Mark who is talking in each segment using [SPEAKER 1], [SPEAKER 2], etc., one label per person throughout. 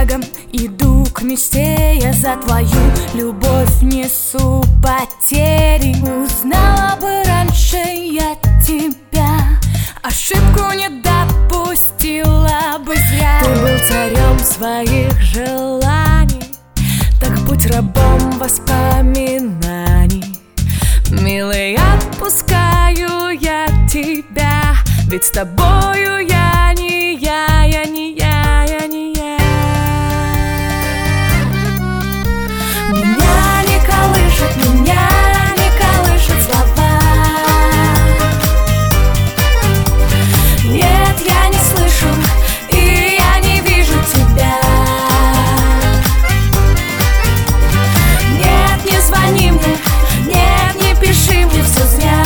[SPEAKER 1] шагом иду к мечте, я за твою любовь несу потери. Узнала бы раньше я тебя, ошибку не допустила бы зря. Ты был царем своих желаний, так будь рабом воспоминаний. Милый, отпускаю я тебя, ведь с тобою я не я, я не я, я не я. Меня не колышет слова. Нет, я не слышу и я не вижу тебя. Нет, не звони мне, нет, не пиши мне, все зря.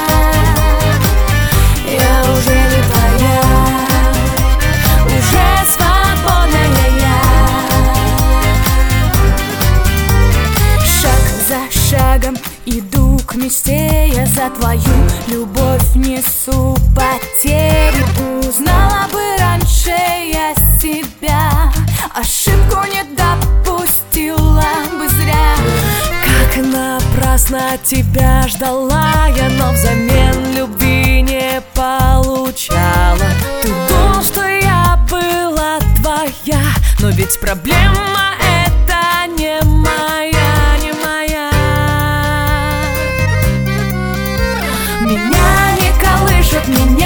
[SPEAKER 1] Я уже не твоя, уже свободная я. Шаг за шагом иду к мечте, я за твою любовь несу потери. Узнала бы раньше я себя, ошибку не допустила бы зря. Как напрасно тебя ждала я, но взамен любви не получала. Ты думал, что я была твоя, но ведь проблема это не моя, не моя. Меня не колышет, меня